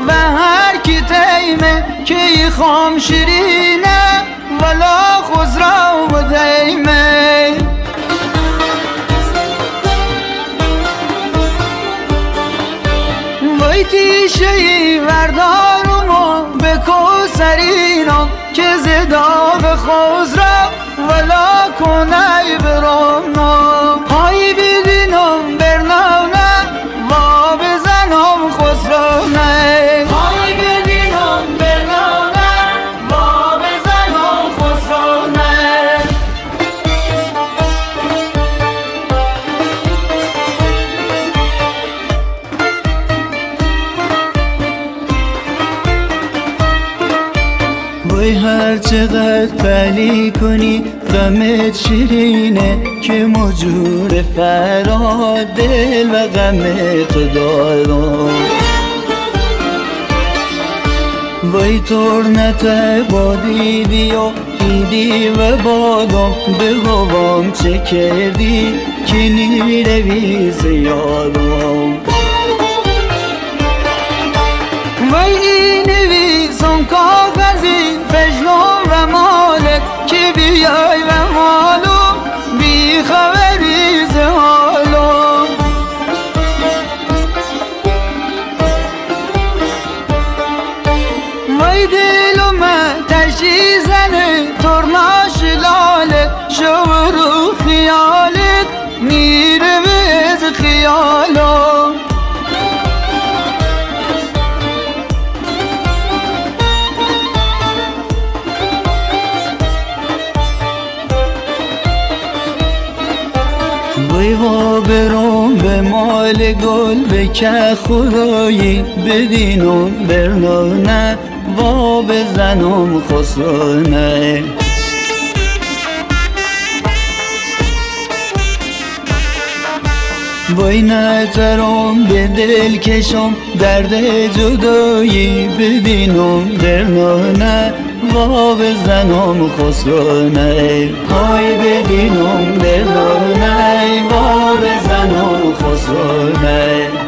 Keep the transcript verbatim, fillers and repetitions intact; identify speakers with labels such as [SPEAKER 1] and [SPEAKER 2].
[SPEAKER 1] و هر کی تیمه که خام شیرینه ولا خزرا و دیمه وای تیشهی وردارم و به کوسرینم که زداغ خزرا ولا کنای برامم های بیدینم برنامه و بزنم خسرانه های بیدینم برنامه و بزنم خسرانه وای هر چقدر پلی کنی غمت شیرینه که مجور فراد دل و غمت دارم وای ترنت با دیدی و دیدی و بادم به هوام چه کردی که نیروی زیادم وای این نویسم کاغذی فجلم و مالک که بیای و مالم بی خبری ز حالم وای دلم تشی زنه ترناش لالت شور و خیالت میره از خیالم وای وا برم به مال گل به که خدایی بدینم برنانه وا بزنم خسرانه وای نترم به دل کشم درد جدایی ببینم برنانه وا بزنم خسرانه های ببینم برنانه وا بزنم خسرانه